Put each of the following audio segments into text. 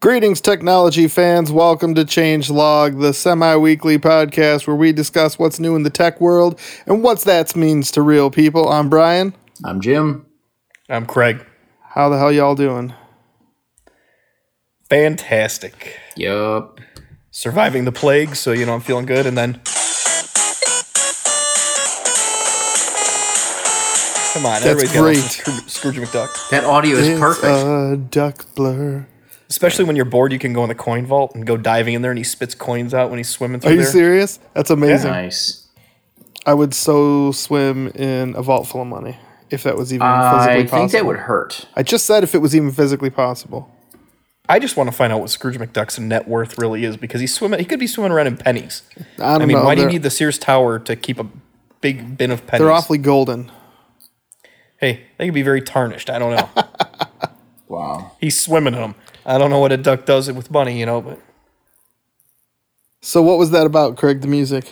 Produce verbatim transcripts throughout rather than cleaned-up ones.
Greetings, technology fans. Welcome to Changelog, the semi-weekly podcast where we discuss what's new in the tech world and what that means to real people. I'm Brian. I'm Jim. I'm Craig. How the hell y'all doing? Fantastic. Yup. Surviving the plague, so, you know, I'm feeling good, and then... Come on, That's everybody's great. got some Scrooge McDuck. That audio is It's perfect. a duck blur. Especially when you're bored, you can go in the coin vault and go diving in there, and he spits coins out when he's swimming through Are you there. serious? That's amazing. Nice. I would so swim in a vault full of money if that was even physically I possible. think that would hurt. I just said if it was even physically possible. I just want to find out what Scrooge McDuck's net worth really is, because he's swimming. He could be swimming around in pennies. I don't I mean, know. why do you They're- need the Sears Tower to keep a big bin of pennies? They're awfully golden. Hey, they could be very tarnished. I don't know. Wow. He's swimming in them. I don't know what a duck does with money, you know, but... So what was that about, Craig, the music?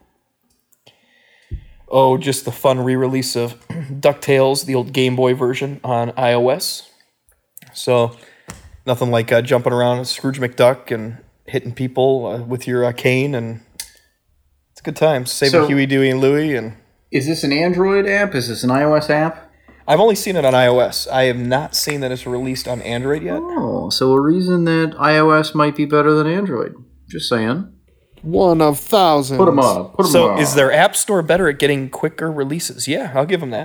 Oh, just the fun re-release of DuckTales, the old Game Boy version on iOS. So, nothing like uh, jumping around as Scrooge McDuck and hitting people uh, with your uh, cane, and it's a good time. Saving So- Huey, Dewey, and Louie. And Is this an Android app? Is this an iOS app? I've only seen it on iOS. I have not seen that it's released on Android yet. Oh, so a reason that iOS might be better than Android. Just saying. One of thousands. Put them up. Put them So, up. is their App Store better at getting quicker releases? Yeah, I'll give them that.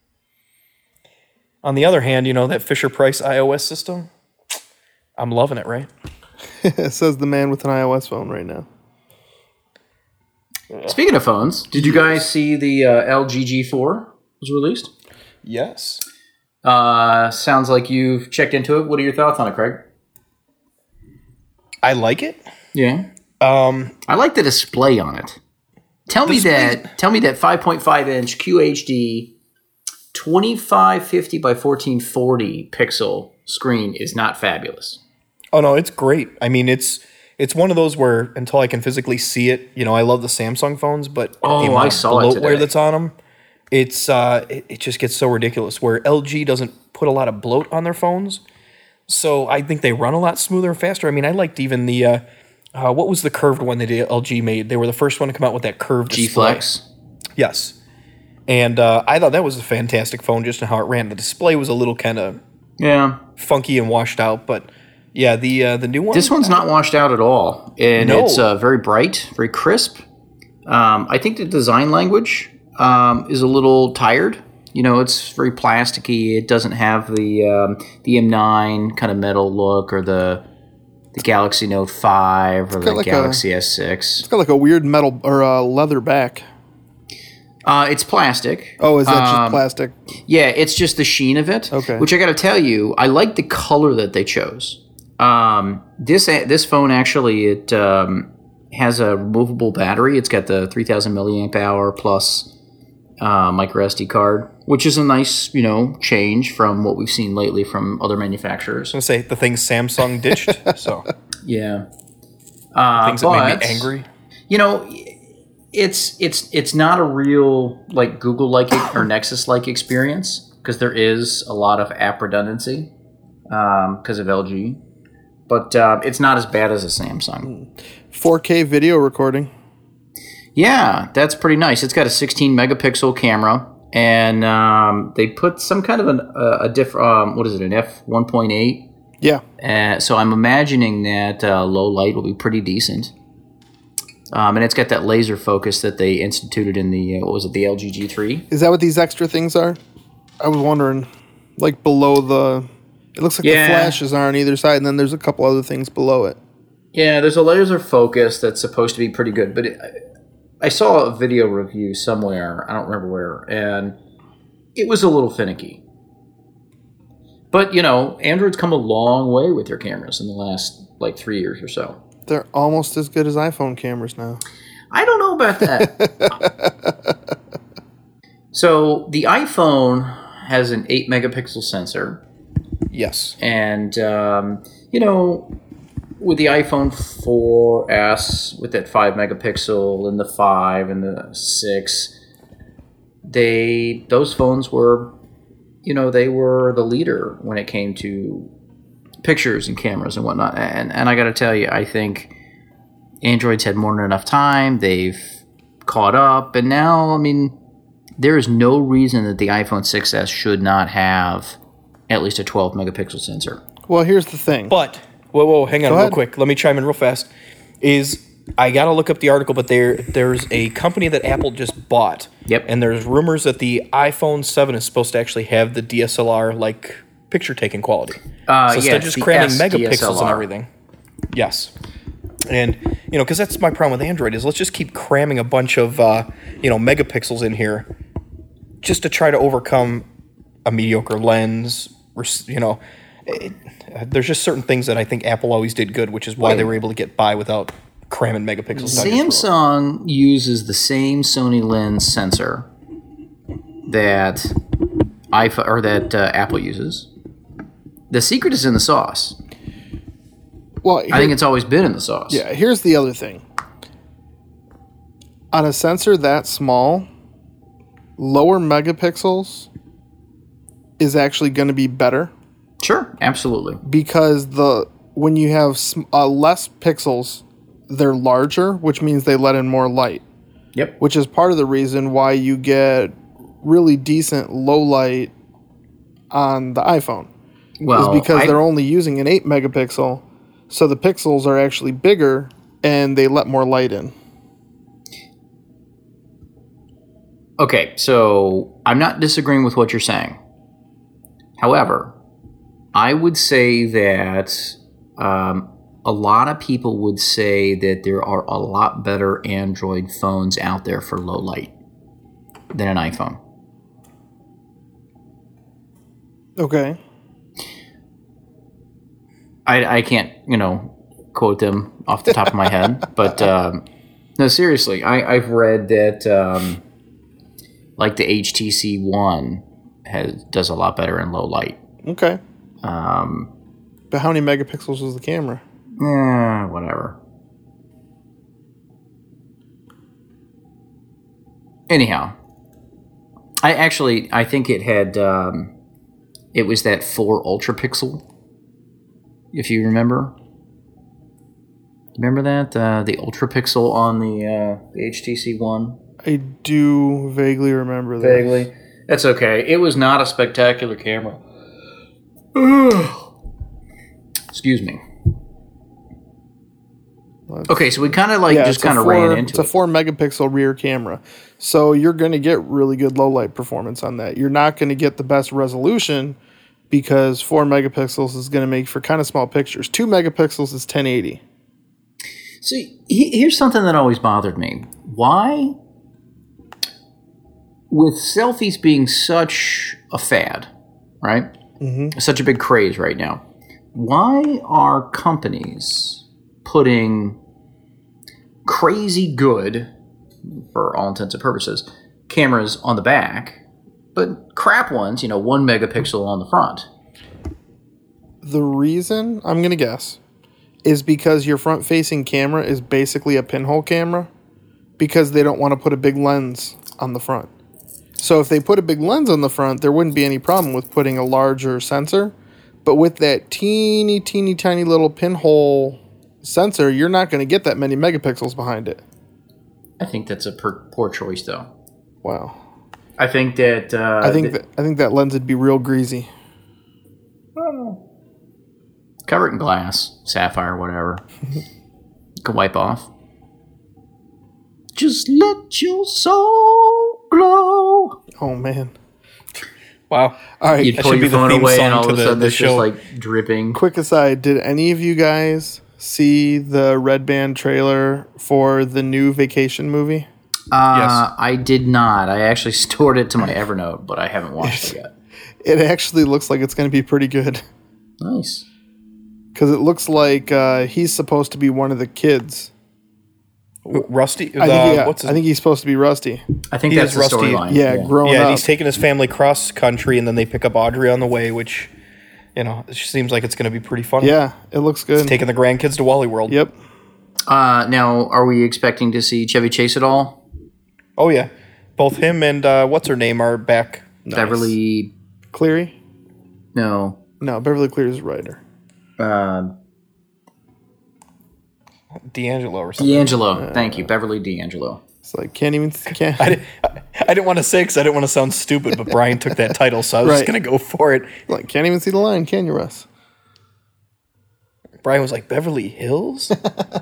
On the other hand, you know, that Fisher-Price iOS system, I'm loving it, right? Says the man with an iOS phone right now. Speaking of phones, did you guys see the uh, L G G four was released? Yes. Uh, sounds like you've checked into it. What are your thoughts on it, Craig? I like it. Yeah. Um, I like the display on it. Tell me Display- that. Tell me that five point five inch Q H D, twenty-five fifty by fourteen forty pixel screen is not fabulous. Oh no, it's great. I mean, it's it's one of those where until I can physically see it, you know, I love the Samsung phones, but Oh, the amount I of saw it bloatware today. that's on them, it's uh, it, it just gets so ridiculous. Where L G doesn't put a lot of bloat on their phones, so I think they run a lot smoother and faster. I mean, I liked even the uh, uh, what was the curved one that L G made? They were the first one to come out with that curved G display. Flex. Yes, and uh, I thought that was a fantastic phone just in how it ran. The display was a little kind of Yeah. funky and washed out, but yeah, the uh, the new one. This one's not washed out at all, and No. it's uh, very bright, very crisp. Um, I think the design language um, is a little tired. You know, it's very plasticky. It doesn't have the um, the M nine kind of metal look, or the the Galaxy Note five, or the got like Galaxy S six. It's got like a weird metal or uh, leather back. Uh, it's plastic. Oh, is that just Um, plastic? Yeah, it's just the sheen of it. Okay. Which I got to tell you, I like the color that they chose. Um, this this phone actually it um, has a removable battery. It's got the three thousand milliamp hour plus uh, micro S D card, which is a nice you know change from what we've seen lately from other manufacturers. I was gonna say the things Samsung ditched, so Yeah. Uh, things that made but, me angry. You know, it's it's it's not a real like Google like or Nexus like experience because there is a lot of app redundancy because of L G, but uh, it's not as bad as a Samsung. four K video recording. Yeah, that's pretty nice. It's got a sixteen megapixel camera, and um, they put some kind of an, uh, a diff. Um, what is it? An f one point eight. Yeah. Uh, so I'm imagining that uh, low light will be pretty decent. Um, and it's got that laser focus that they instituted in the, uh, what was it, the L G G three? Is that what these extra things are? I was wondering. Like below the... It looks like Yeah. the flashes are on either side, and then there's a couple other things below it. Yeah, there's a laser focus that's supposed to be pretty good. But it, I saw a video review somewhere, I don't remember where, and it was a little finicky. But, you know, Android's come a long way with their cameras in the last, like, three years or so. They're almost as good as iPhone cameras now. I don't know about that. So the iPhone has an eight megapixel sensor, Yes. and um, you know, with the iPhone four S with that five megapixel and the five and the six, they those phones were, you know, they were the leader when it came to pictures and cameras and whatnot. And and I got to tell you, I think Android's had more than enough time. They've caught up, and now, I mean, there is no reason that the iPhone six S should not have at least a twelve megapixel sensor. Well, here's the thing. But whoa, whoa, hang on, Go real ahead. quick. Let me chime in real fast. Is I gotta look up the article, but there there's a company that Apple just bought. Yep. And there's rumors that the iPhone seven is supposed to actually have the D S L R like picture taking quality. Uh, so yeah, instead of it's just the cramming S megapixels D S L R. and everything. Yes. And you know, because that's my problem with Android is let's just keep cramming a bunch of uh, you know megapixels in here, just to try to overcome a mediocre lens. You know, it, there's just certain things that I think Apple always did good, which is why Wait. they were able to get by without cramming megapixels. down your throat. Samsung uses the same Sony lens sensor that iPhone or that uh, Apple uses. The secret is in the sauce. Well, I think it's always been in the sauce. Yeah, here's the other thing. On a sensor that small, lower megapixels is actually going to be better Sure, absolutely. because the when you have sm- uh, less pixels, they're larger, which means they let in more light, Yep. which is part of the reason why you get really decent low light on the iPhone. Well, is because I- they're only using an eight megapixel, so the pixels are actually bigger and they let more light in. Okay, so I'm not disagreeing with what you're saying. However, I would say that um, a lot of people would say that there are a lot better Android phones out there for low light than an iPhone. Okay. I, I can't, you know, quote them off the top of my head, but um, no, seriously, I, I've read that um, like the H T C One has does a lot better in low light. Okay. Um, But how many megapixels is the camera? eh, whatever. Anyhow, I actually I think it had um, it was that four ultra pixel. If you remember, remember that uh, the ultra pixel on the, uh, the H T C One. I do vaguely remember that. Vaguely, that's okay. It was not a spectacular camera. Excuse me. Okay, so we kind of like Yeah, just it's a kind of four- ran into It's a it. four megapixel rear camera. So you're going to get really good low light performance on that. You're not going to get the best resolution because four megapixels is going to make for kind of small pictures. Two megapixels is ten eighty. See, he- here's something that always bothered me. Why, with selfies being such a fad, right? Mm-hmm. Such a big craze right now, why are companies putting crazy good, for all intents and purposes, cameras on the back, but crap ones, you know, one megapixel on the front? The reason, I'm going to guess, is because your front-facing camera is basically a pinhole camera because they don't want to put a big lens on the front. So if they put a big lens on the front, there wouldn't be any problem with putting a larger sensor. But with that teeny, teeny, tiny little pinhole sensor, you're not going to get that many megapixels behind it. I think that's a per- poor choice, though. Wow. I think that... Uh, I think that, that I think that lens would be real greasy. cover it in glass, sapphire, whatever. You can wipe off. Just let your soul glow. Oh man. Wow. All right. You'd That pull should your be the phone theme away song and all to of a the- sudden the it's just show. like dripping. Quick aside, did any of you guys see the Red Band trailer for the new Vacation movie? Uh, Yes. I did not. I actually stored it to my Evernote, but I haven't watched it yet. It actually looks like it's going to be pretty good Nice. because it looks like uh, he's supposed to be one of the kids. Rusty? I think, yeah, what's his I think he's supposed to be Rusty. I think He that's is the Rusty. storyline. Yeah, growing Yeah, up. he's taking his family cross country, and then they pick up Audrey on the way, which, you know, it seems like it's going to be pretty funny. yeah, it looks good. Taking the grandkids to Wally World. Yep. Uh, now, are we expecting to see Chevy Chase at all? Oh, yeah. Both him and, uh, what's her name, are back. Beverly... Cleary? No. No, Beverly Cleary's a writer. uh, D'Angelo or something. D'Angelo. Thank you, Beverly D'Angelo. It's like can't even can't. I, didn't, I, I didn't want to say because I didn't want to sound stupid, but Brian took that title, so I was Right. just going to go for it. Like can't even see the line, can you, Russ? Brian was like, Beverly Hills?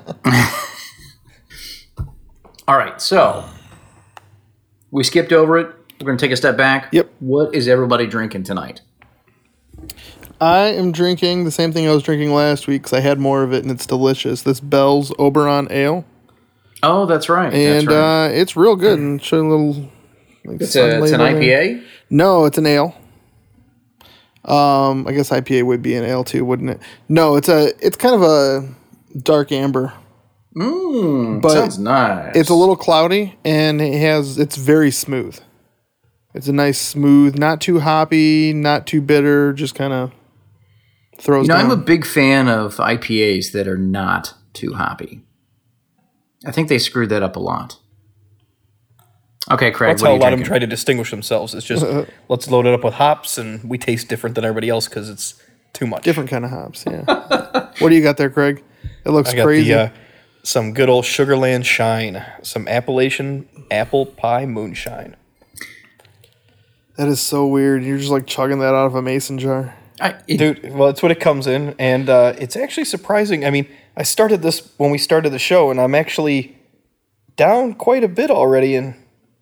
All right, so we skipped over it. We're going to take a step back. Yep. What is everybody drinking tonight? I am drinking the same thing I was drinking last week because I had more of it and it's delicious. This Bell's Oberon Ale, Oh, that's right. and that's right. uh, it's real good. And show a little. Like, it's, sun a, it's an label I P there. A? No, it's an ale. Um, I guess I P A would be an ale too, wouldn't it? No, it's a. It's kind of a dark amber. Mmm, But sounds nice. It's a little cloudy and it has. It's very smooth. It's a nice smooth, not too hoppy, not too bitter. Just kind of throws. You know, down. I'm a big fan of I P As that are not too hoppy. I think they screwed that up a lot. Okay, Craig, That's what how are a you lot of them drinking? try to distinguish themselves. It's just, let's load it up with hops, and we taste different than everybody else because it's too much. Different kind of hops. Yeah. What do you got there, Craig? It looks I got crazy. the uh, some good old Sugarland Shine, some Appalachian apple pie moonshine. That is so weird. You're just like chugging that out of a mason jar. I, it, Dude, well, it's what it comes in, and uh, it's actually surprising. I mean, I started this when we started the show, and I'm actually down quite a bit already, and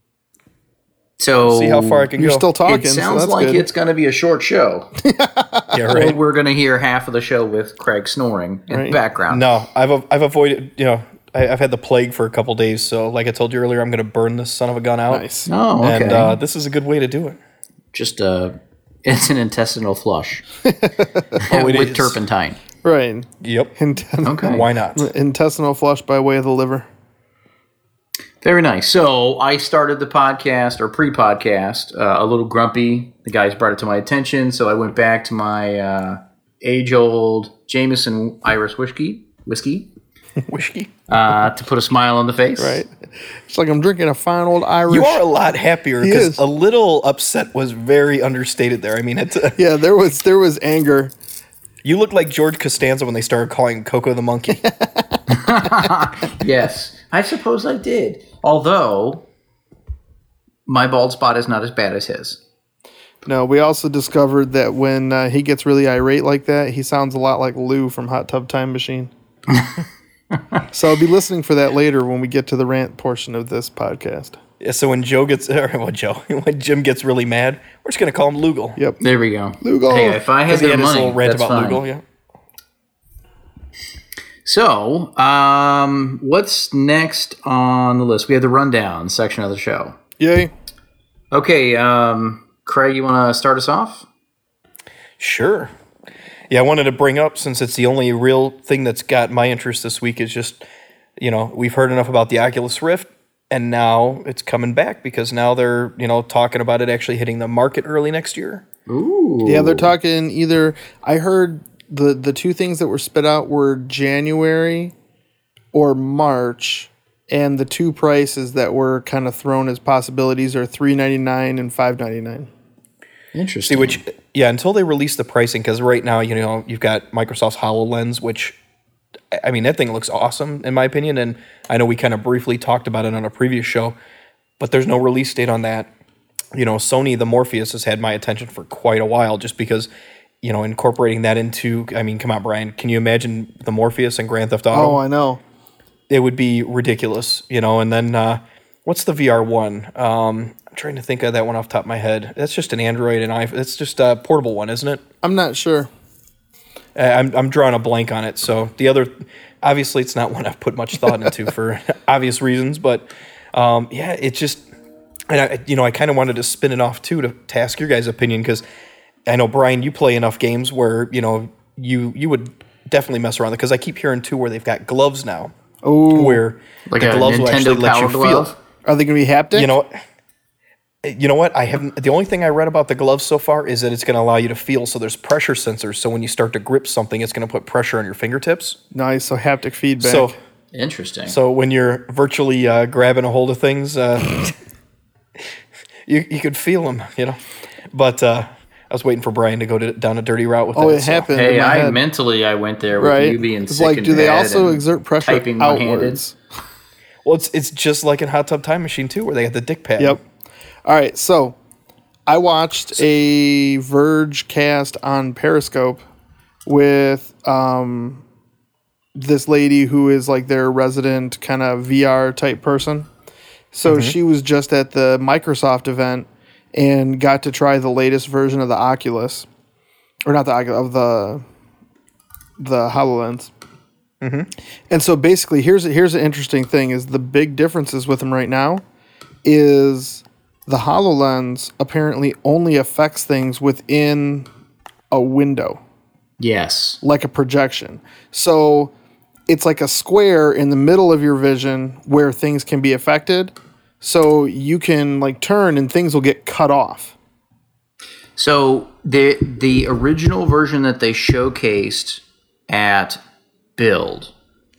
so see how far I can You're go. still talking. It so sounds that's like good. it's going to be a short show. yeah, Or right. we're going to hear half of the show with Craig snoring in the Right. background. No, I've I've avoided. You know, I, I've had the plague for a couple days, so like I told you earlier, I'm going to burn this son of a gun out. Nice. Oh, okay. And uh, this is a good way to do it. Just uh, it's an intestinal flush Oh, it with is. turpentine. Right. Yep. Inten- Okay. Why not? Intestinal flush by way of the liver. Very nice. So I started the podcast or pre-podcast uh, a little grumpy. The guys brought it to my attention, so I went back to my uh, age-old Jameson Irish whiskey, whiskey Whiskey. uh, to put a smile on the face. Right. It's like I'm drinking a fine old Irish. You are a lot happier He because is. a little upset was very understated there. I mean, it's uh, Yeah, there was there was anger. you look like George Costanza when they started calling Coco the monkey. Yes, I suppose I did. Although my bald spot is not as bad as his. No, we also discovered that when uh, he gets really irate like that, he sounds a lot like Lou from Hot Tub Time Machine. So I'll be listening for that later when we get to the rant portion of this podcast. Yeah, so when Joe gets, or well, Joe, when Jim gets really mad, we're just gonna call him Lugal. Yep. There we go. Lugal. Hey, if I had He the had his money, little rant that's about fine. Lugal. Yeah. So, um, what's next on the list? We have the rundown section of the show. Yay. Okay, um, Craig, you want to start us off? Sure. Yeah, I wanted to bring up, since it's the only real thing that's got my interest this week, is just, you know, we've heard enough about the Oculus Rift, and now it's coming back because now they're, you know, talking about it actually hitting the market early next year. Ooh. Yeah, they're talking either. I heard the the two things that were spit out were January or March, and the two prices that were kind of thrown as possibilities are three ninety nine and five ninety nine. Interesting. See, which, yeah, until they release the pricing, because right now, you know, you've got Microsoft's HoloLens, which, I mean, that thing looks awesome, in my opinion, and I know we kind of briefly talked about it on a previous show, but there's no release date on that. You know, Sony, the Morpheus, has had my attention for quite a while, just because, you know, incorporating that into, I mean, come on, Brian, can you imagine the Morpheus and Grand Theft Auto? Oh, I know. It would be ridiculous, you know, and then, uh, what's the V R one? Um, I'm trying to think of that one off the top of my head. That's just an Android and iPhone. It's just a portable one, isn't it? I'm not sure. Uh, I'm I'm drawing a blank on it. So the other, obviously, it's not one I've put much thought into for obvious reasons. But um, yeah, it just, and I you know I kind of wanted to spin it off too to, to ask your guys' opinion, because I know, Brian, you play enough games where you know you you would definitely mess around, because I keep hearing too where they've got gloves now, Oh, where like the a gloves will actually Nintendo let you Power Glove? feel. are they going to be haptic? You know, you know what? I haven't. The only thing I read about the gloves so far is that it's going to allow you to feel. So there's pressure sensors. So when you start to grip something, it's going to put pressure on your fingertips. Nice. So haptic feedback. So, Interesting. so when you're virtually uh, grabbing a hold of things, uh, you you could feel them. You know, but uh, I was waiting for Brian to go to, down a dirty route with Oh, that. it so- happened. in Hey, my I head, mentally I went there with right? you being It's sick like, in do they bed also and exert pressure typing one-handed. outwards? Well, it's it's just like in Hot Tub Time Machine too, where they got the dick pad. Yep. All right, so I watched a Verge cast on Periscope with um, this lady who is like their resident kind of V R type person. So Mm-hmm. she was just at the Microsoft event and got to try the latest version of the Oculus, or not the Oculus, of the the HoloLens. Mm-hmm. And so basically, here's here's an interesting thing: is the big differences with them right now is the HoloLens apparently only affects things within a window, Yes. like a projection. So it's like a square in the middle of your vision where things can be affected. So you can like turn and things will get cut off. So the the original version that they showcased at Build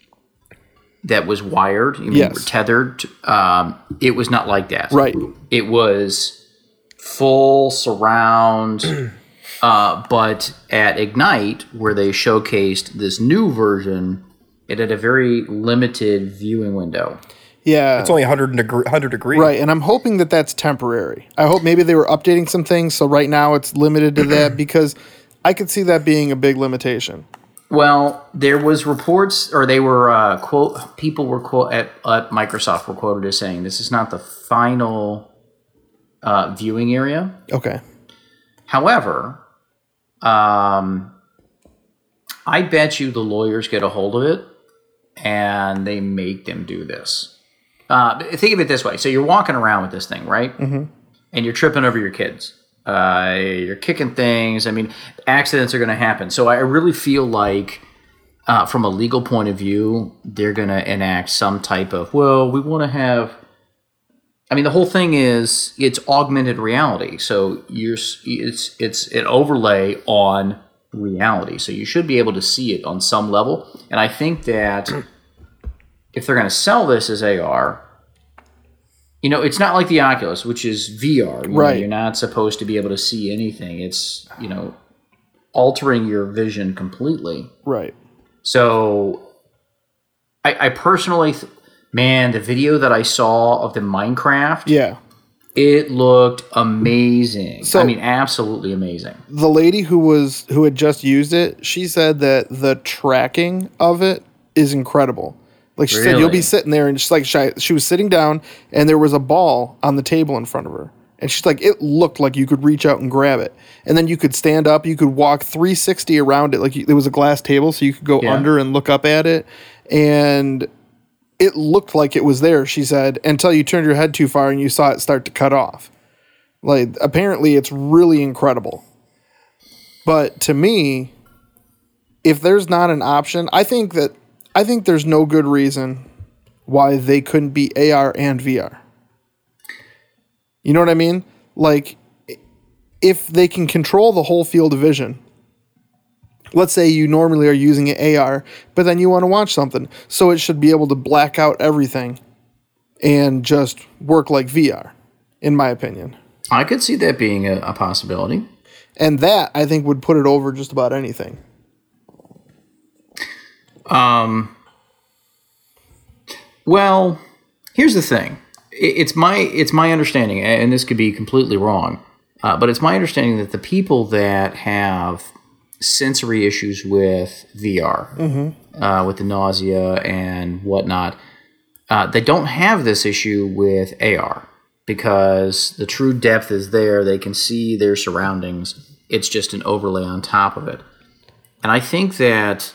that was wired, you mean Yes. tethered, um, it was not like that. Right. It was full surround, uh, but at Ignite, where they showcased this new version, it had a very limited viewing window. Yeah. It's only one hundred degree, one hundred degree. Right, and I'm hoping that that's temporary. I hope maybe they were updating some things, so right now it's limited to that because I could see that being a big limitation. Well, there was reports, or they were uh, quote. People were quote at, at Microsoft were quoted as saying this is not the final uh, viewing area. Okay. However, um, I bet you the lawyers get a hold of it and they make them do this. Uh, think of it this way: so you're walking around with this thing, right? Mm-hmm. And you're tripping over your kids. Uh, you're kicking things. I mean, accidents are going to happen. So I really feel like, uh, from a legal point of view, they're going to enact some type of, well, we want to have. I mean, the whole thing is it's augmented reality. So you're it's it's an overlay on reality. So you should be able to see it on some level. And I think that if they're going to sell this as A R. You know, it's not like the Oculus, which is V R. You Right. know, you're not supposed to be able to see anything. It's, you know, altering your vision completely. Right. So, I, I personally, th- man, the video that I saw of the Minecraft, Yeah. it looked amazing. So- I mean, absolutely amazing. The lady who was who had just used it, she said that the tracking of it is incredible. Like she said, you'll Really? be sitting there and just like she, she was sitting down and there was a ball on the table in front of her. And she's like, it looked like you could reach out and grab it. And then you could stand up, you could walk three sixty around it. Like you, there was a glass table, so you could go Yeah. under and look up at it. And it looked like it was there, she said, until you turned your head too far and you saw it start to cut off. Like, apparently it's really incredible. But to me, if there's not an option, I think that I think there's no good reason why they couldn't be A R and V R. You know what I mean? Like, if they can control the whole field of vision, let's say you normally are using an A R, but then you want to watch something, so it should be able to black out everything and just work like V R, in my opinion. I could see that being a, a possibility. And that, I think, would put it over just about anything. Um. Well, here's the thing. It- It's my it's my understanding, and this could be completely wrong, uh, but it's my understanding that the people that have sensory issues with V R, uh, with the nausea and whatnot, uh, they don't have this issue with A R because the true depth is there. They can see their surroundings. It's just an overlay on top of it. And I think that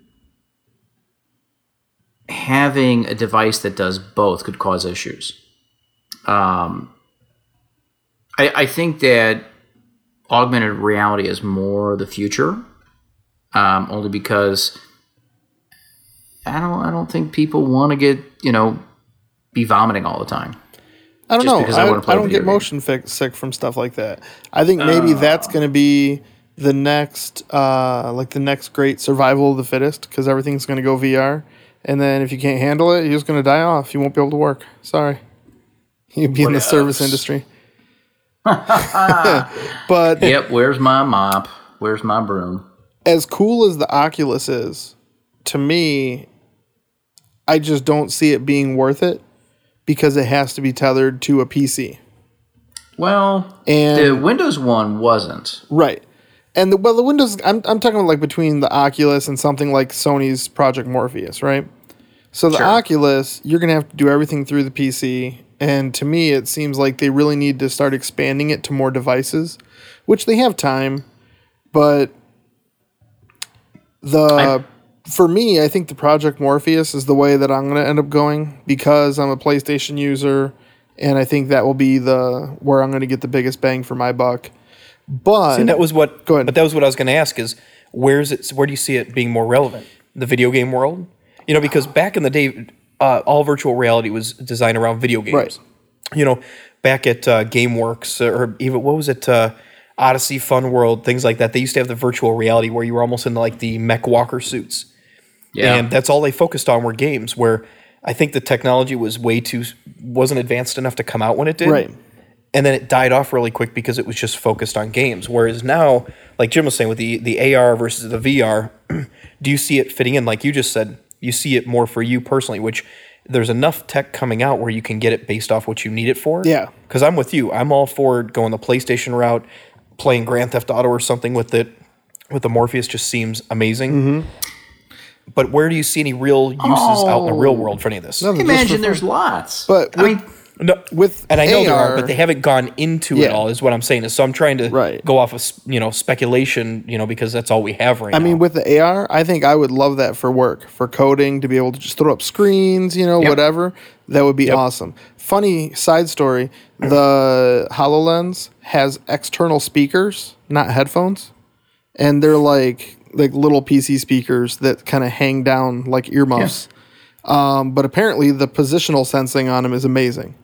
having a device that does both could cause issues. Um, I, I think that augmented reality is more the future, um, only because I don't I don't think people want to get you know be vomiting all the time. I don't Just know. because I I, wanna play I don't video get game. motion fi- sick from stuff like that. I think maybe that's going to be the next, uh, like the next great survival of the fittest, because everything's going to go V R. And then if you can't handle it, you're just going to die off. You won't be able to work. Sorry. You'd be in the service industry. But Yep, where's my mop? Where's my broom? as cool as the Oculus is, to me, I just don't see it being worth it because it has to be tethered to a P C. Well, And the Windows one wasn't. right. And the well the Windows I'm I'm talking like between the Oculus and something like Sony's Project Morpheus, right? So the Sure. Oculus, you're going to have to do everything through the P C, and to me it seems like they really need to start expanding it to more devices, which they have time, but the I- for me, I think the Project Morpheus is the way that I'm going to end up going because I'm a PlayStation user, and I think that will be the where I'm going to get the biggest bang for my buck. But And that was what. Go ahead. But that was what I was going to ask: is where's it? Where do you see it being more relevant? The video game world, you know, because back in the day, uh, all virtual reality was designed around video games. Right. You know, back at uh, GameWorks or even what was it, uh, Odyssey Fun World, things like that. They used to have the virtual reality where you were almost in like the mech walker suits. Yeah. And that's all they focused on were games, where I think the technology was way too wasn't advanced enough to come out when it did. Right. And then it died off really quick because it was just focused on games. Whereas now, like Jim was saying, with the, the A R versus the V R, do you see it fitting in? Like you just said, you see it more for you personally, which there's enough tech coming out where you can get it based off what you need it for. Yeah. Because I'm with you. I'm all for going the PlayStation route, playing Grand Theft Auto or something with it. With the Morpheus just seems amazing. Mm-hmm. But where do you see any real uses out in the real world for any of this? No, just Imagine for there's fun. lots. But I with- mean, No, with and I know there A R, are, but they haven't gone into Yeah. it all. Is what I'm saying. Is so I'm trying to Right. go off of s- you know speculation, you know, because that's all we have right I now. mean, with the A R, I think I would love that for work, for coding, to be able to just throw up screens, you know, Yep. whatever. That would be awesome. Funny side story: the HoloLens has external speakers, not headphones, and they're like like little P C speakers that kind of hang down like earmuffs. Um, but apparently, the positional sensing on them is amazing.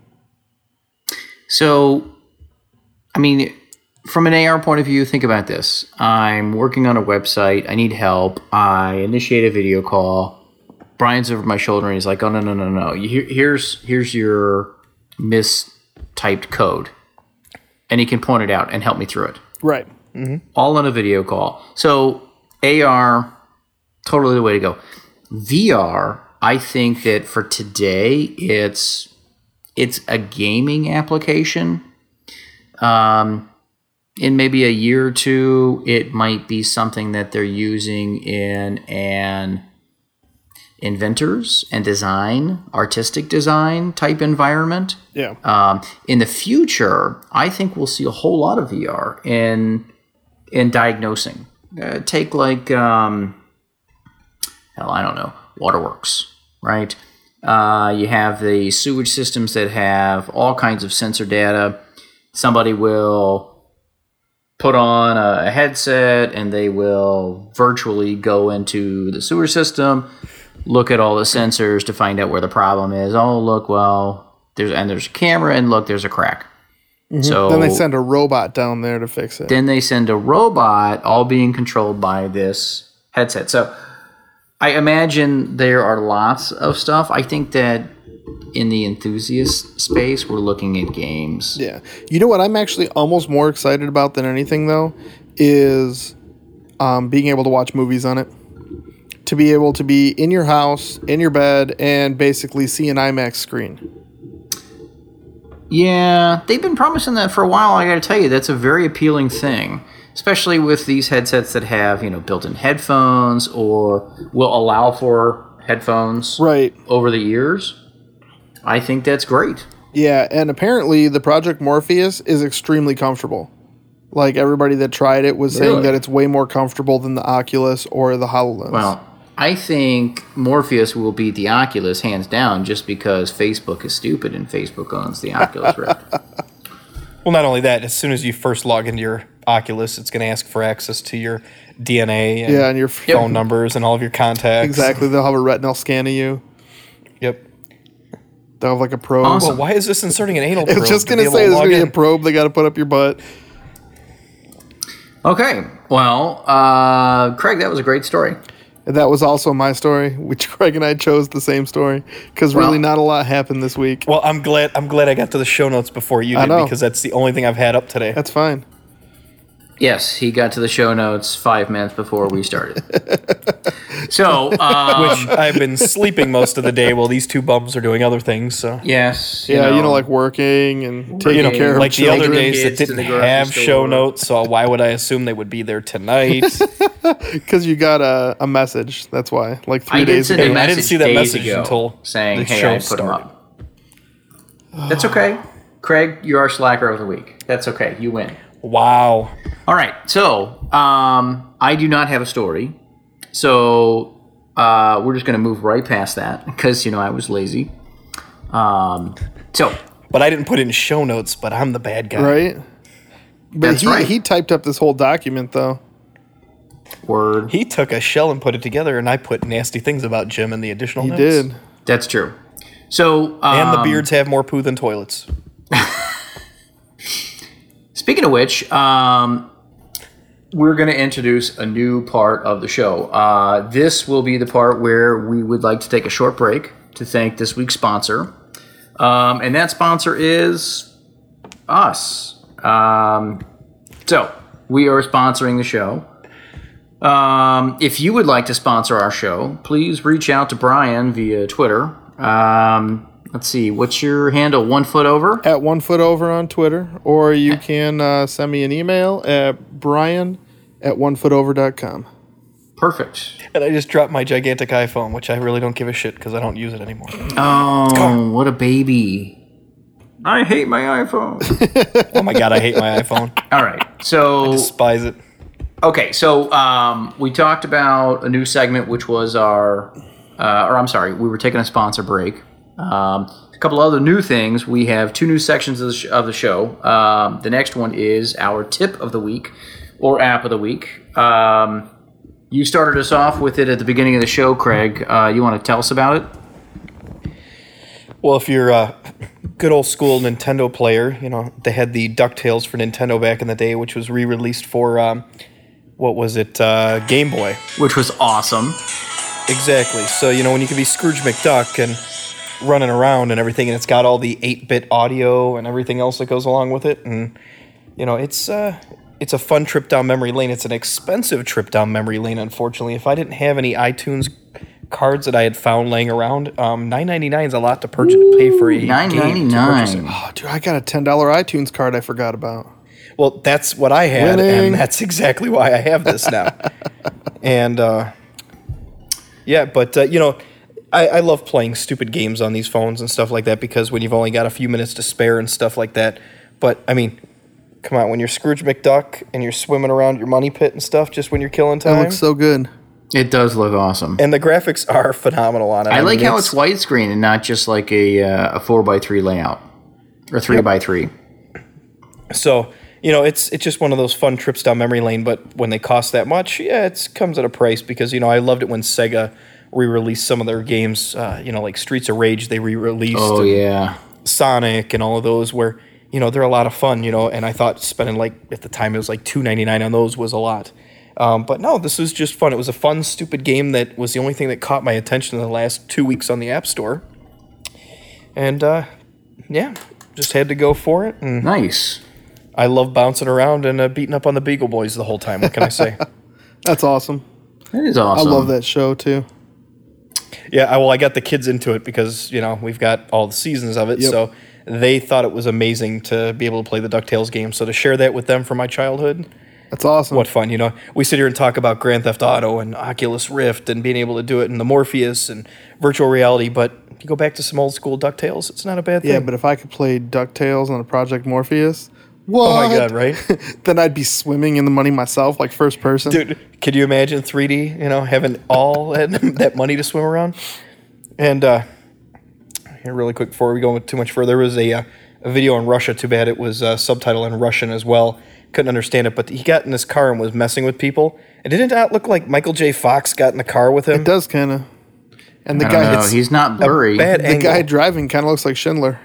So, I mean, from an A R point of view, think about this. I'm working on a website. I need help. I initiate a video call. Brian's over my shoulder and he's like, "Oh no, no, no, no! You- Here's here's your mistyped code," and he can point it out and help me through it. Right. All on a video call. So A R, totally the way to go. V R, I think that for today, it's it's a gaming application. Um, in maybe a year or two, it might be something that they're using in an inventors and design, artistic design type environment. Yeah. Um, in the future, I think we'll see a whole lot of V R in in diagnosing. Uh, take like um, hell, I don't know, waterworks, right? Uh, you have the sewage systems that have all kinds of sensor data. Somebody will put on a headset and they will virtually go into the sewer system, look at all the sensors to find out where the problem is. Oh, look, well, there's and there's a camera, and look, there's a crack. So Then they send a robot down there to fix it. then they send a robot, all being controlled by this headset. So I imagine there are lots of stuff. I think that in the enthusiast space, we're looking at games. Yeah. You know what I'm actually almost more excited about than anything, though, is um, being able to watch movies on it. To be able to be in your house, in your bed, and basically see an IMAX screen. Yeah, they've been promising that for a while. I got to tell you, that's a very appealing thing, especially with these headsets that have, you know, built-in headphones or will allow for headphones Right. over the years. I think that's great. Yeah, and apparently the Project Morpheus is extremely comfortable. Like, everybody that tried it was saying Really? that it's way more comfortable than the Oculus or the HoloLens. Well, I think Morpheus will beat the Oculus hands down just because Facebook is stupid and Facebook owns the Oculus Rift. well, not only that, as soon as you first log into your Oculus, it's going to ask for access to your D N A and, Yeah, and your phone numbers and all of your contacts. Exactly. They'll have a retinal scan of you. Yep. They'll have like a probe. Awesome. Well, why is this inserting an anal I probe? was just to going to be able say there's log going to be in? a probe they got to put up your butt. Okay, well, uh, Craig, that was a great story. That was also my story, which Craig and I chose the same story because really Well- not a lot happened this week. Well, I'm glad I'm glad I got to the show notes before you I did know. because that's the only thing I've had up today. That's fine. Yes, he got to the show notes five minutes before we started. So, um, Which I've been sleeping most of the day while these two bums are doing other things. So yes, Yeah, you know, like working and taking you know, care of like the other children. days that kids to didn't the grocery have show store. notes. So why would I assume they would be there tonight? Because you got a, a message. That's why. Like three I did days send ago. a I didn't message see that days message ago until saying, the "Hey, show I put them started. up." That's okay, Craig. You're our slacker of the week. That's okay. You win. Wow. All right. So, um, I do not have a story. So, uh, we're just going to move right past that because, you know, I was lazy. Um, so, But I didn't put in show notes, but I'm the bad guy. Right? But That's he, right. he typed up this whole document, though. word. He took a shell and put it together, and I put nasty things about Jim in the additional He notes. did. That's true. So, um, And the beards have more poo than toilets. Speaking of which, um, we're going to introduce a new part of the show. Uh, this will be the part where we would like to take a short break to thank this week's sponsor. Um, and that sponsor is us. Um, so, we are sponsoring the show. Um, if you would like to sponsor our show, please reach out to Brian via Twitter. Um, let's see, what's your handle? One Foot Over? At One Foot Over on Twitter. Or you can uh, send me an email at brian at one foot over dot com. Perfect. And I just dropped my gigantic iPhone, which I really don't give a shit because I don't use it anymore. Oh, what a baby. I hate my iPhone. Oh my god, I hate my iPhone. All right. So, Despise it. okay. So, um, we talked about a new segment, which was our, uh, or I'm sorry, we were taking a sponsor break. Um, a couple other new things. We have two new sections of the, sh- of the show. Um, the next one is our tip of the week or app of the week. Um, you started us off with it at the beginning of the show, Craig. Uh, you want to tell us about it? Well, if you're a good old school Nintendo player, you know, they had the DuckTales for Nintendo back in the day, which was re-released for, um, what was it, uh, Game Boy. Which was awesome. Exactly. So, you know, when you can be Scrooge McDuck and running around and everything, and it's got all the eight-bit audio and everything else that goes along with it, and, you know, it's, uh, it's a fun trip down memory lane. It's an expensive trip down memory lane, unfortunately. If I didn't have any iTunes cards that I had found laying around, um, nine ninety-nine is a lot to purchase to pay for a nine game to purchase it. ninety-nine. Oh, dude, I got a ten dollar iTunes card I forgot about. Well, that's what I had, Winning. and that's exactly why I have this now. and uh, yeah, but uh, you know, I, I love playing stupid games on these phones and stuff like that because when you've only got a few minutes to spare and stuff like that. But I mean, come on, when you're Scrooge McDuck and you're swimming around your money pit and stuff, just when you're killing That time, looks so good. It does look awesome. and the graphics are phenomenal on it. I like mean, how it's widescreen and not just like a uh, a four by three layout or three by three. So, you know, it's it's just one of those fun trips down memory lane, but when they cost that much, yeah, it comes at a price because, you know, I loved it when Sega re-released some of their games, uh, you know, like Streets of Rage, they re-released. Oh and yeah, Sonic and all of those where, you know, they're a lot of fun, you know, and I thought spending like, at the time it was like two ninety-nine on those was a lot. Um, but no, this was just fun. It was a fun, stupid game that was the only thing that caught my attention in the last two weeks on the App Store. And, uh, yeah, just had to go for it. And nice. I love bouncing around and uh, beating up on the Beagle Boys the whole time. What can I say? That's awesome. That is awesome. I love that show, too. Yeah, I, well, I got the kids into it because, you know, we've got all the seasons of it. Yep. So they thought it was amazing to be able to play the DuckTales game. So to share that with them from my childhood, That's awesome. what fun. You know, we sit here and talk about Grand Theft Auto and Oculus Rift and being able to do it in the Morpheus and virtual reality. But you go back to some old school DuckTales, it's not a bad thing. Yeah, but if I could play DuckTales on a Project Morpheus, what? Oh my God, right? Then I'd be swimming in the money myself, like first person. Dude, could you imagine three D, you know, having all that, that money to swim around? And uh, here, really quick, before we go too much further, there was a, uh, a video in Russia. Too bad it was uh, subtitled in Russian as well. Couldn't understand it, but he got in this car and was messing with people. And didn't that look like Michael J. Fox got in the car with him? It does kind of. And the I don't guy, know. it's- He's not blurry. bad the angle. guy driving kind of looks like Schindler.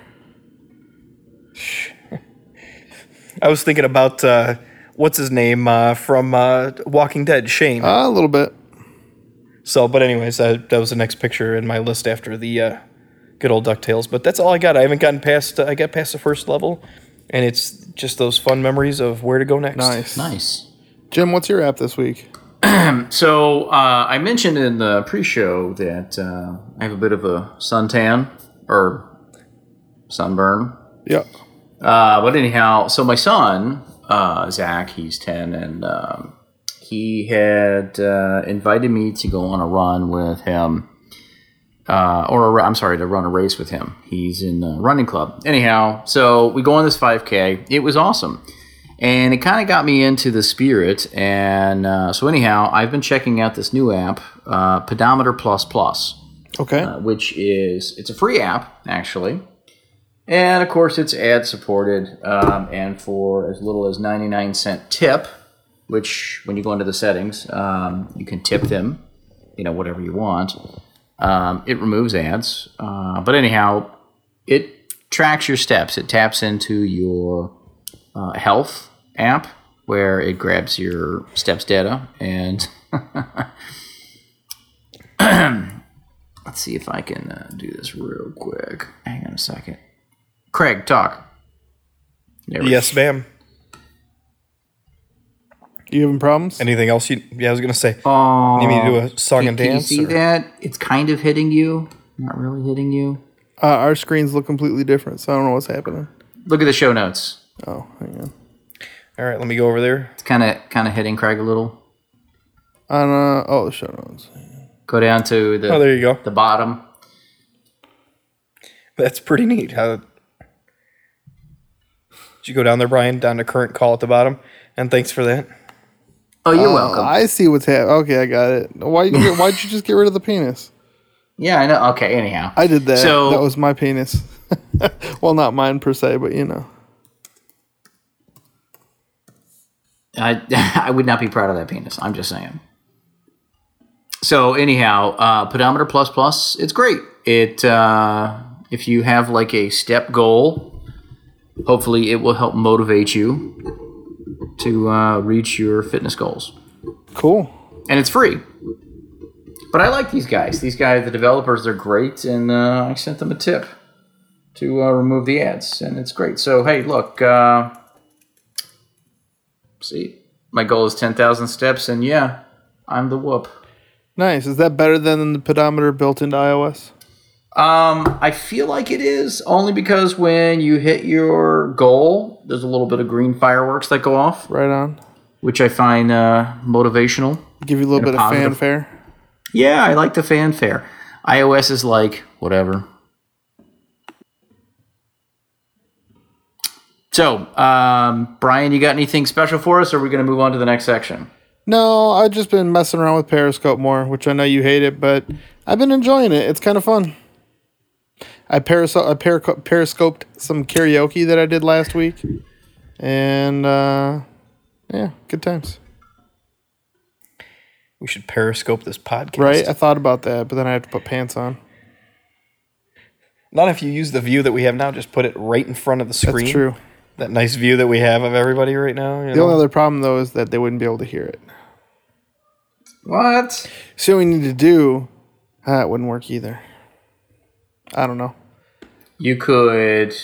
I was thinking about, uh, what's his name, uh, from uh, Walking Dead, Shane. Ah, a little bit. So, but anyways, that, that was the next picture in my list after the uh, good old DuckTales. But that's all I got. I haven't gotten past. Uh, I got past the first level, and it's just those fun memories of where to go next. Nice. Nice. Jim, what's your app this week? So uh, I mentioned in the pre-show that uh, I have a bit of a suntan or sunburn. Yeah. Uh, but anyhow, so my son, uh, Zach, he's ten, and um, he had uh, invited me to go on a run with him, uh, or a, I'm sorry, to run a race with him. He's in the running club. Anyhow, so we go on this five K. It was awesome. And it kind of got me into the spirit. And uh, so anyhow, I've been checking out this new app, uh, Pedometer Plus Plus, Okay. uh, which is, it's a free app, actually. And, of course, it's ad-supported, um, and for as little as ninety-nine cent tip, which, when you go into the settings, um, you can tip them, you know, whatever you want. Um, it removes ads. Uh, but anyhow, it tracks your steps. It taps into your uh, health app, where it grabs your steps data, and let's see if I can uh, do this real quick. Hang on a second. Craig, talk. There we Yes, ma'am. You having problems? Anything else? You? Yeah, I was gonna say. Oh, You need me to do a song can, and can you dance? see or- that? It's kind of hitting you, not really hitting you. Uh, our screens look completely different, so I don't know what's happening. Look at the show notes. Oh, hang on. All right, let me go over there. It's kind of kind of hitting Craig a little. On uh, oh, the show notes. Go down to the Oh, there you go. the bottom. That's pretty neat. How did you go down there, Brian? Down to current call at the bottom. And thanks for that. Oh, you're Oh, welcome. I see what's happening. Okay, I got it. Why? You, why'd you just get rid of the penis? Yeah, I know. Okay, anyhow. I did that. So- that was my penis. Well, not mine per se, but you know. I I would not be proud of that penis. I'm just saying. So anyhow, uh, Pedometer Plus Plus, it's great. It uh, if you have like a step goal, hopefully it will help motivate you to uh, reach your fitness goals. Cool. And it's free. But I like these guys. These guys, the developers, they're great, and uh, I sent them a tip to uh, remove the ads, and it's great. So hey, look. Uh, See, my goal is ten thousand steps, and yeah, I'm the whoop. Nice. Is that better than the pedometer built into iOS? Um, I feel like it is, only because when you hit your goal, there's a little bit of green fireworks that go off, Right on. which I find uh, motivational. Give you a little In a bit of positive- fanfare. Yeah, I like the fanfare. iOS is like, whatever. So, um, Brian, you got anything special for us, or are we going to move on to the next section? No, I've just been messing around with Periscope more, which I know you hate it, but I've been enjoying it. It's kind of fun. I, periso- I perico- periscoped some karaoke that I did last week, and uh, yeah, good times. We should periscope this podcast. Right? I thought about that, but then I have to put pants on. Not if you use the view that we have now, just put it right in front of the screen. That's true. That nice view that we have of everybody right now. You The know? only other problem, though, is that they wouldn't be able to hear it. What? So what we need to do, uh, it wouldn't work either. I don't know. You could...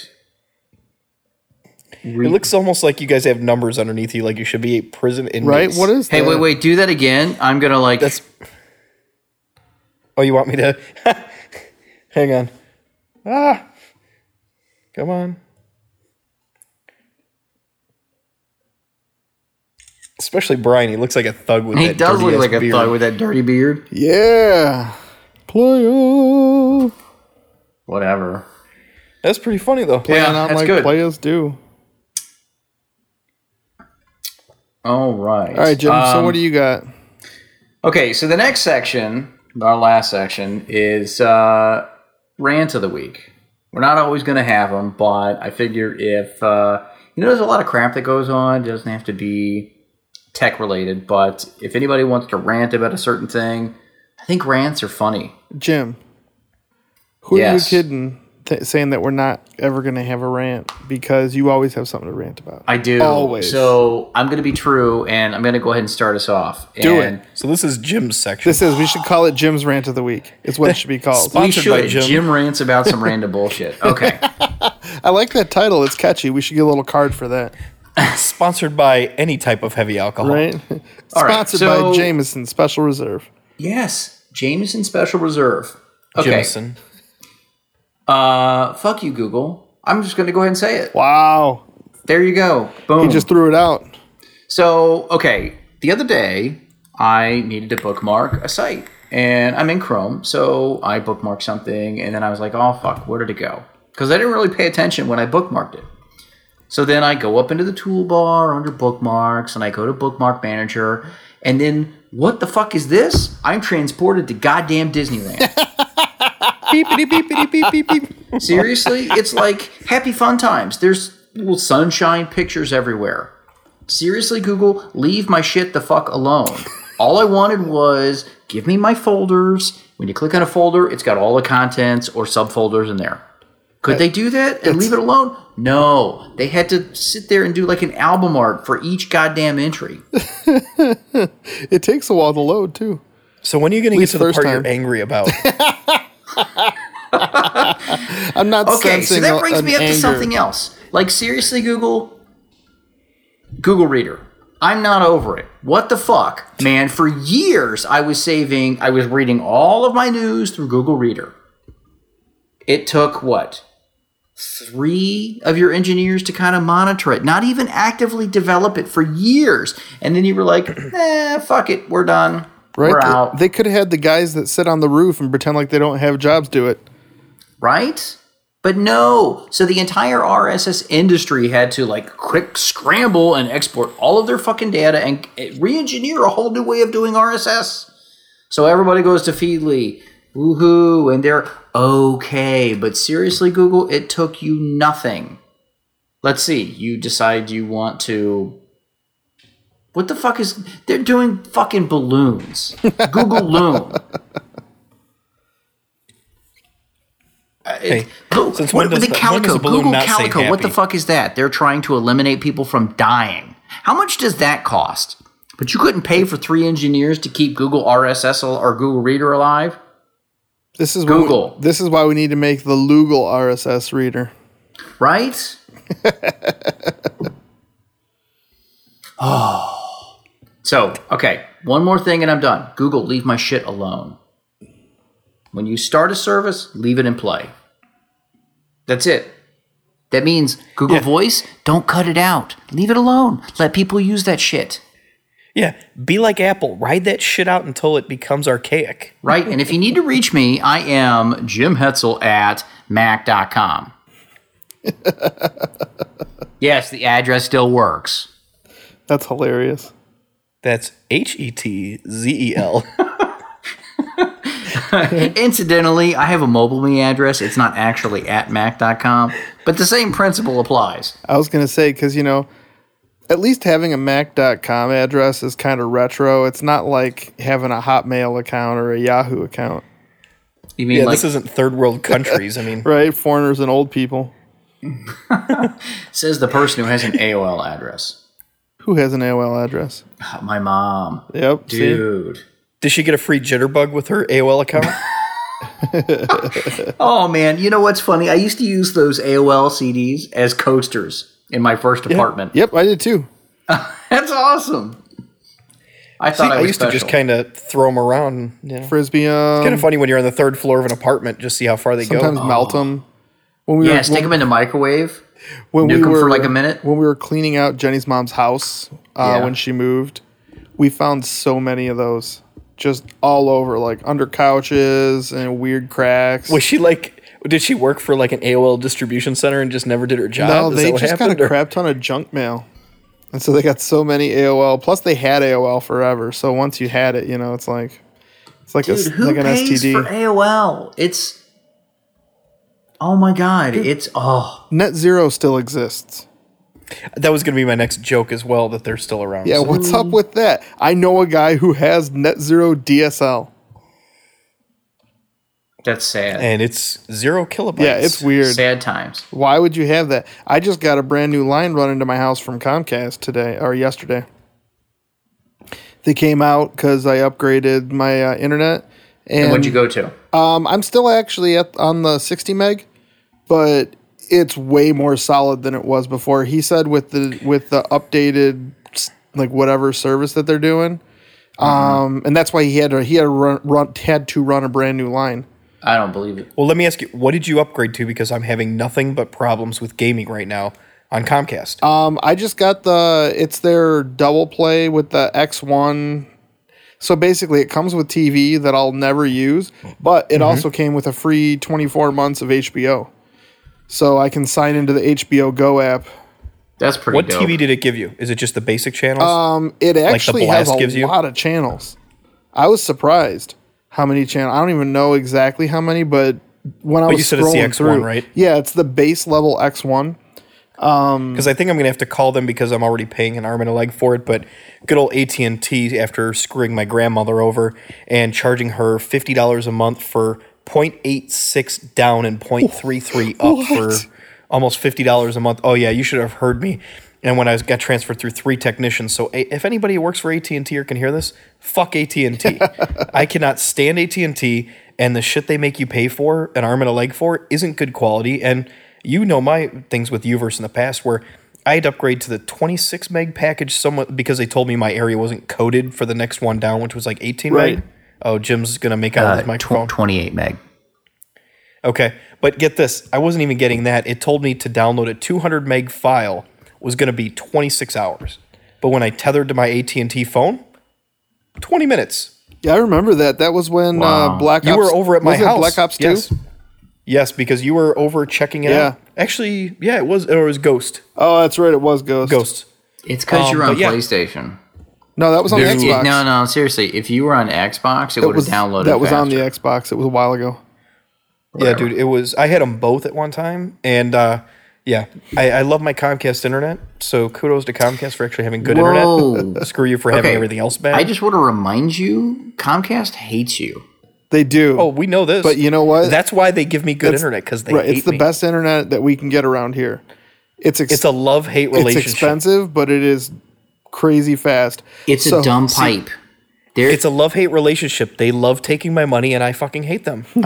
It looks almost like you guys have numbers underneath you, like you should be a prison inmate. Right? What is Hey, that? wait, wait, do that again. I'm going to like... That's. Oh, you want me to? Hang on. Ah, come on. Especially Brian, he looks like a thug with He that does look dirty-ass like a beard. thug with that dirty beard. Yeah. Playa. Whatever. That's pretty funny though. Yeah, Playing out that's like good. players do. All right. All right, Jim. so Um, what do you got? Okay, so the next section, our last section, is uh, rant of the week. We're not always going to have them, but I figure if, uh, you know, there's a lot of crap that goes on. It doesn't have to be tech related, but if anybody wants to rant about a certain thing, I think rants are funny. Jim. Who Yes. are you kidding? th- saying that we're not ever going to have a rant because you always have something to rant about. I do. Always. So I'm going to be true, and I'm going to go ahead and start us off. Do and it. So this is Jim's section. This is, we should call it Jim's Rant of the Week. It's what it should be called. We Sponsored by should. Jim. Jim rants about some random bullshit. Okay. I like that title. It's catchy. We should get a little card for that. Sponsored by any type of heavy alcohol. Right? All right, Sponsored so- by Jameson Special Reserve. Yes. Jameson Special Reserve. Okay. Jameson. Uh, fuck you, Google. I'm just going to go ahead and say it. Wow. There you go. Boom. He just threw it out. So, okay, the other day I needed to bookmark a site, and I'm in Chrome, so I bookmarked something, and then I was like, oh, fuck, where did it go? Because I didn't really pay attention when I bookmarked it. So then I go up into the toolbar under bookmarks, and I go to Bookmark Manager, and then what the fuck is this? I'm transported to goddamn Disneyland. Beepity beepity beep beep beep. Seriously? It's like happy fun times. There's little sunshine pictures everywhere. Seriously, Google, leave my shit the fuck alone. All I wanted was give me my folders. When you click on a folder, it's got all the contents or subfolders in there. Could they do that and leave it alone? No. They had to sit there and do like an album art for each goddamn entry. It takes a while to load, too. So when are you going to get least to the first part time. you're angry about? I'm not Okay, so sensing that a- brings an me up anger. to something else. Like, seriously, Google? Google Reader. I'm not over it. What the fuck? Man, for years I was saving, I was reading all of my news through Google Reader. It took, what, three of your engineers to kind of monitor it, not even actively develop it for years. And then you were like, eh, fuck it, we're done. Right? We're They- out. They could have had the guys that sit on the roof and pretend like they don't have jobs do it. Right? But no. So the entire R S S industry had to like quick scramble and export all of their fucking data and re-engineer a whole new way of doing R S S. So everybody goes to Feedly. Woohoo. And they're okay. But seriously, Google, it took you nothing. Let's see. You decide you want to... What the fuck is... They're doing fucking balloons. Google Loon. Hey, Go- since what, when does the the- when Calico, does a balloon Google not say Calico, what the happy? fuck is that? They're trying to eliminate people from dying. How much does that cost? But you couldn't pay for three engineers to keep Google R S S al- or Google Reader alive? This is what we- Google. this is why we need to make the Lugal R S S reader. Right? Oh. So, okay, one more thing and I'm done. Google, leave my shit alone. When you start a service, leave it in play. That's it. That means Google Yeah. Voice, don't cut it out. Leave it alone. Let people use that shit. Yeah, be like Apple. Ride that shit out until it becomes archaic. Right? And if you need to reach me, I am Jim Hetzel at mac dot com. Yes, the address still works. That's hilarious. That's H E T Z E L. Incidentally, I have a MobileMe address. It's not actually at mac dot com, but the same principle applies. I was going to say, because, you know, at least having a mac dot com address is kind of retro. It's not like having a Hotmail account or a Yahoo account, You mean Yeah, like this isn't third world countries. I mean, right? Foreigners and old people. says the person who has an A O L address? Who has an A O L address? My mom. Yep. See? Dude. did she get a free jitterbug with her A O L account? Oh, man. You know what's funny? I used to use those A O L C Ds as coasters in my first apartment. Yep, I did too. That's awesome. I thought I I was used special. to just kind of throw them around. You know. Frisbee. Um, Kind of funny when you're on the third floor of an apartment, just see how far they sometimes go. melt them. When we Yeah, were, stick when, them in the microwave. when nuke we 'em were for like a minute. When we were cleaning out Jenny's mom's house uh, Yeah. when she moved, we found so many of those just all over, like under couches and weird cracks. Was she like? Did she work for like an A O L distribution center and just never did her job? No, Is they that what just got happened, a or- crap ton of junk mail. And so they got so many A O L. Plus, they had A O L forever. So once you had it, you know, it's like it's like Dude, a who like an pays S T D. for A O L? It's... Oh, my God. It's... Oh. Net Zero still exists. That was going to be my next joke as well. That they're still around. Yeah, So- what's up with that? I know a guy who has Net Zero D S L. That's sad. and it's zero kilobytes. Yeah, it's weird. Sad times. Why would you have that? I just got a brand new line run into my house from Comcast today or yesterday. They came out because I upgraded my uh, internet. And, And what'd you go to? Um, I'm still actually at on the sixty meg, but it's way more solid than it was before. He said with the with the updated like whatever service that they're doing, um, and that's why he had to he had to run, run had to run a brand new line. I don't believe it. Well, let me ask you, what did you upgrade to? Because I'm having nothing but problems with gaming right now on Comcast. Um, I just got the it's their double play with the X one. So basically, it comes with T V that I'll never use, but it mm-hmm. also came with a free twenty-four months of H B O. So I can sign into the H B O Go app. That's pretty What dope. T V did it give you? Is it just the basic channels? Um, it actually like has a gives you? lot of channels. I was surprised how many channels. I don't even know exactly how many, but when I but was you said scrolling it's the X one, through, right? Yeah, it's the base level X one. Because I think I'm going to have to call them because I'm already paying an arm and a leg for it. But good old A T and T, after screwing my grandmother over and charging her fifty dollars a month for zero point eight six down and zero point three three up What? for almost fifty dollars a month. Oh, yeah, you should have heard me. And when I was, got transferred through three technicians. So a, if anybody who works for A T and T or can hear this, fuck A T and T. I cannot stand A T and T, and the shit they make you pay for, an arm and a leg for, isn't good quality. And you know my things with Uverse in the past where I had to upgrade to the twenty-six meg package somewhat because they told me my area wasn't coded for the next one down, which was like eighteen Right. meg. Oh, Jim's going to make out Uh, with his microphone. tw- twenty-eight meg. Okay, but get this. I wasn't even getting that. It told me to download a two hundred meg file was going to be twenty-six hours. But when I tethered to my A T and T phone, twenty minutes. Yeah, I remember that. That was when Wow. uh, Black Ops. You were over at my was it house. Black Ops two. Yes. Yes, because you were over checking it Yeah. out. Actually, yeah, it was. Or it was Ghost. Oh, that's right. It was Ghost. Ghost. It's because Um, you're on but yeah. PlayStation. No, that was on the If you- Xbox. no, no, seriously. If you were on Xbox, it, It would was have downloaded that was on the faster. Xbox. It was a while ago. Yeah, Whatever. dude, it was. I had them both at one time, and uh, yeah, I, I love my Comcast internet. So kudos to Comcast for actually having good Whoa. internet. Screw you for having Okay, everything else bad. I just want to remind you, Comcast hates you. They do. oh, we know this, but you know what? That's why they give me good That's- internet because they right, hate it's the me. best internet that we can get around here. It's ex- It's a love hate relationship. It's expensive, but it is crazy fast. It's So- a dumb see, pipe. There, It's a love hate relationship. They love taking my money, and I fucking hate them. okay.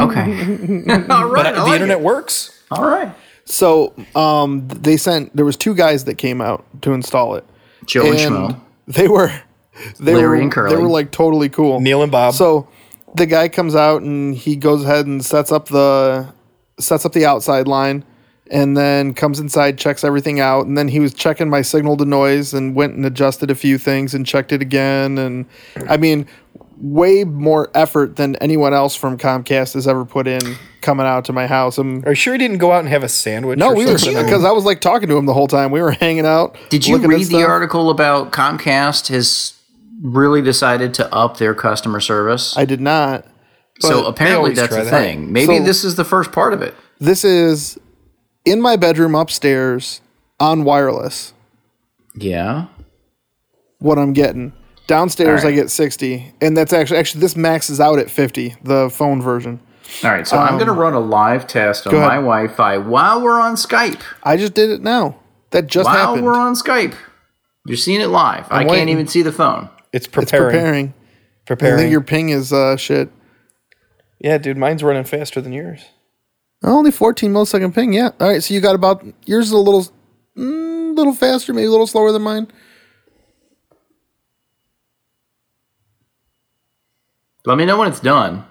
All right, But I the like internet it. works. All right. So um, they sent. There was two guys that came out to install it. Joe and Schmo. They were. They Larry were. and Curly. They were like totally cool. Neil and Bob. So the guy comes out and he goes ahead and sets up the sets up the outside line, and then comes inside, checks everything out, and then he was checking my signal to noise and went and adjusted a few things and checked it again. And I mean, way more effort than anyone else from Comcast has ever put in coming out to my house. And Are you sure he didn't go out and have a sandwich? no, or we were something? I mean, because I was like talking to him the whole time. We were hanging out. Did you looking at read the stuff. article about Comcast has really decided to up their customer service? I did not. so but apparently always that's try the that. thing. Maybe So- this is the first part of it. This is in my bedroom upstairs on wireless. Yeah. What I'm getting downstairs, All right. I get sixty, and that's actually actually this maxes out at fifty. The phone version. All right, so I'm going to run a live test on Um, go my ahead. Wi-Fi while we're on Skype. I just did it now. That just While happened. we're on Skype. You're seeing it live. I can't waiting. even see the phone. it's it's preparing. preparing. I Preparing. think your ping is uh, shit. yeah, dude, mine's running faster than yours. Only fourteen millisecond ping. Yeah. All right. So you got about yours is a little, mm, little faster, maybe a little slower than mine. Let me know when it's done.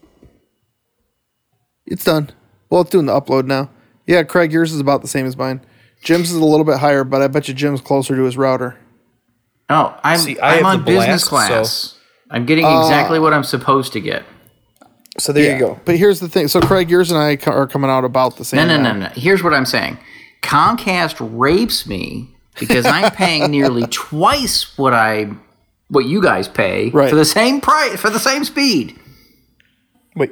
It's done. Well, it's doing the upload now. Yeah, Craig, yours is about the same as mine. Jim's is a little bit higher, but I bet you Jim's closer to his router. Oh, I'm, See, I I'm have on the business blast, class. I'm getting exactly what I'm supposed to get. So there you go. But here's the thing. So Craig, yours and I co- are coming out about the same. No, no, now. no, no. Here's what I'm saying. Comcast rapes me because I'm paying nearly twice what I, what you guys pay Right. for the same price, for the same speed. Wait.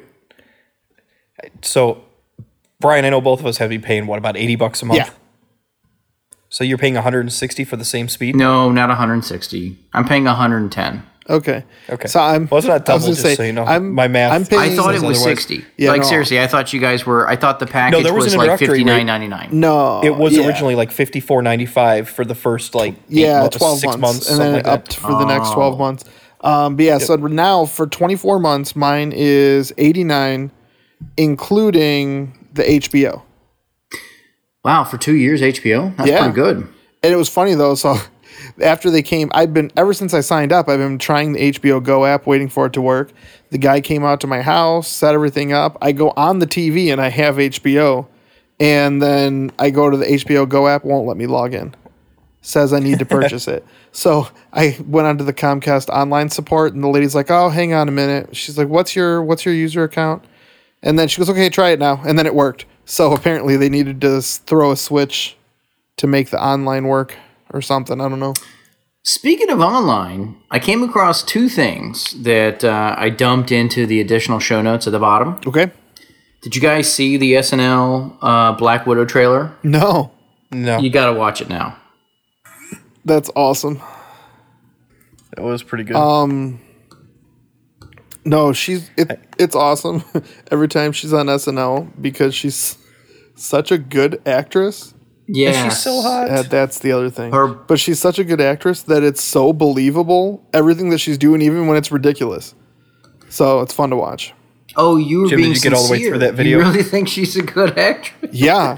So, Brian, I know both of us have to be paying, what, about eighty bucks a month? Yeah. So you're paying one hundred sixty for the same speed? No, not one hundred sixty. I'm paying one hundred ten. Okay. Okay. So I'm. Well, it's not I was double, gonna just say, so you know. I'm, My math- I'm paying, I thought it was otherwise- sixty. Yeah, like no. seriously, I thought you guys were. I thought the package there was was an like introductory fifty nine rate. ninety nine. No, It was yeah. originally like fifty-four ninety-five for the first like eight yeah, mo- twelve six months, months, and something then like up that. to, for the next Oh. twelve months. Um, but yeah, so now for twenty-four months, mine is eighty-nine, including the H B O. Wow, for two years H B O. That's Yeah. pretty good. And it was funny though. So after they came, I've been ever since I signed up. I've been trying the H B O Go app, waiting for it to work. The guy came out to my house, set everything up. I go on the T V and I have H B O, and then I go to the H B O Go app, won't let me log in. Says I need to purchase it. So I went onto the Comcast online support, and the lady's like, "Oh, hang on a minute." She's like, "What's your what's your user account?" And then she goes, "Okay, try it now." And then it worked. So apparently they needed to s- throw a switch to make the online work or something. I don't know. Speaking of online, I came across two things that uh, I dumped into the additional show notes at the bottom. Okay. Did you guys see the S N L uh, Black Widow trailer? No, No, You got to watch it now. that's awesome. it was pretty good. Um, no, she's it, it's awesome every time she's on S N L because she's such a good actress. Yeah, Is she so hot? Uh, that's the other thing. Her- but she's such a good actress that it's so believable, everything that she's doing, even when it's ridiculous. So it's fun to watch. Oh, you were Jim, being did you get all the way sincere. through that video? You really think she's a good actress? Yeah.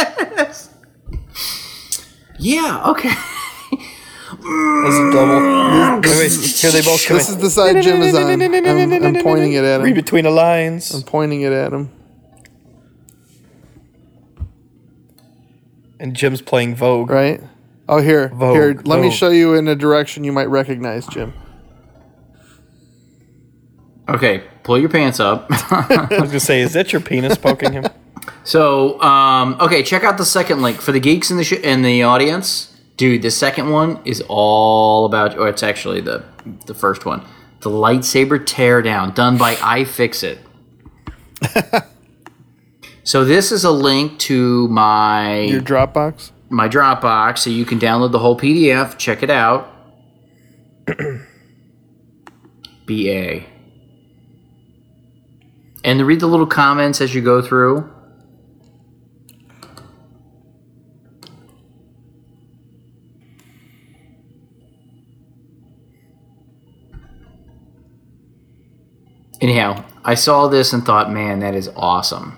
Yeah. Okay. Was it double? Wait, wait, here they both come This in. is the side Jim is on. I'm, I'm pointing it at Read him. between the lines. I'm pointing it at him. And Jim's playing Vogue. Right? Oh, here. Vogue, here. Let me Vogue. show you in a direction you might recognize, Jim. Okay, pull your pants up. I was gonna say, is that your penis poking him? So, um, okay, check out the second link for the geeks in the sh- in the audience. Dude, the second one is all about, or it's actually the the first one, the lightsaber teardown done by iFixit. So this is a link to my Your Dropbox. my Dropbox, so you can download the whole P D F. Check it out. B A. And read the little comments as you go through. Anyhow, I saw this and thought, man, that is awesome.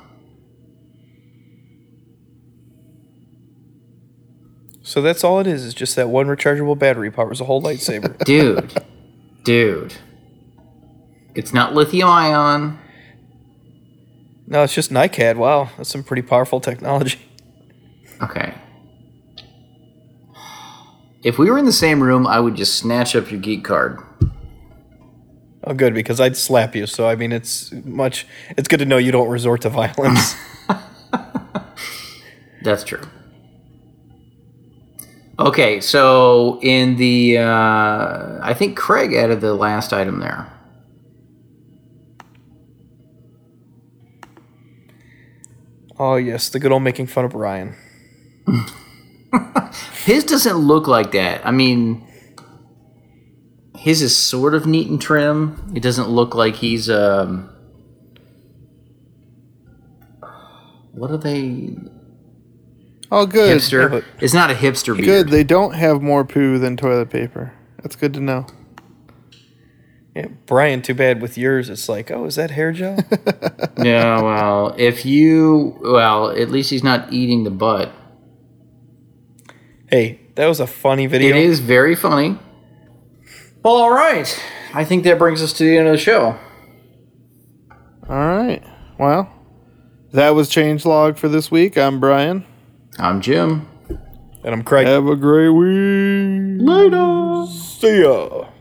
So that's all it is. Is just that one rechargeable battery powers a whole lightsaber. Dude, dude. It's not lithium ion. No, it's just NiCad. Wow, that's some pretty powerful technology. Okay. If we were in the same room, I would just snatch up your geek card. Oh, good, because I'd slap you. So I mean, it's much. It's good to know you don't resort to violence. That's true. Okay, so in the, uh, I think Craig added the last item there. Oh yes, the good old making fun of Brian. His doesn't look like that. I mean, his is sort of neat and trim. It doesn't look like he's, um, what are they? Oh, good. Hipster. Yeah, but- It's not a hipster beard. Good. They don't have more poo than toilet paper. That's good to know. Yeah, Brian. Too bad with yours. It's like, oh, is that hair gel? Yeah, well, if you, well, at least he's not eating the butt. Hey, that was a funny video. It is very funny. Well, all right. I think that brings us to the end of the show. All right. Well, that was Changelog for this week. I'm Brian. I'm Jim. And I'm Craig. Have a great week. Later. See ya.